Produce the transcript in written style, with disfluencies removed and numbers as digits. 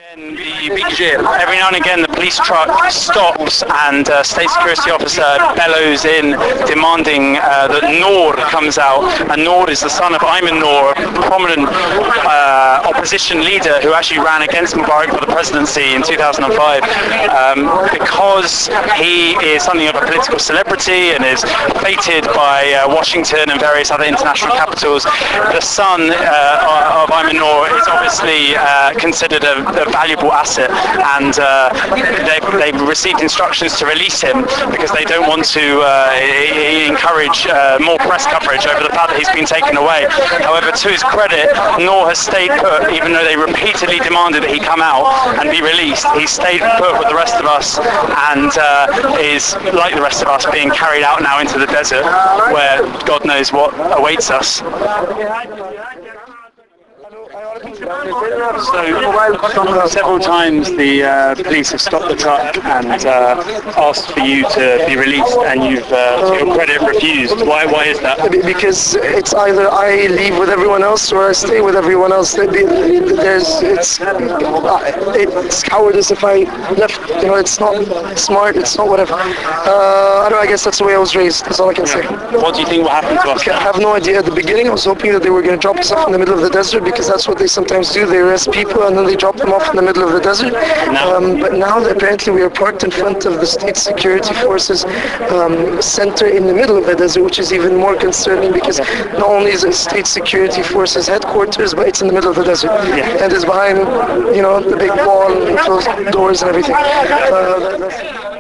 Every now and again, the police truck stops and a state security officer bellows in, demanding that Noor comes out. And Noor is the son of Ayman Noor, a prominent opposition leader who actually ran against Mubarak for the presidency in 2005. Because he is something of a political celebrity and is feted by Washington and various other international capitals, the son of Ayman Noor is obviously considered a valuable asset, and they've received instructions to release him because they don't want to encourage more press coverage over the fact that he's been taken away. However, to his credit, Noor has stayed put, even though they repeatedly demanded that he come out and be released. He stayed put with the rest of us and is, like the rest of us, being carried out now into the desert where God knows what awaits us. So several times the police have stopped the truck and asked for you to be released, and you've, to your credit, refused. Why is that? Because it's either I leave with everyone else or I stay with everyone else. It's cowardice if I left. It's not smart. It's not whatever. I don't know. I guess that's the way I was raised. That's all I can say. What do you think will happen to us? I have no idea. At the beginning, I was hoping that they were going to drop us off in the middle of the desert, because that's what they sometimes do. They arrest people and then they drop them off in the middle of the desert. But now apparently we are parked in front of the state security forces center in the middle of the desert, which is even more concerning, because not only is it state security forces headquarters, but it's in the middle of the desert, and it's behind, the big wall and closed doors and everything.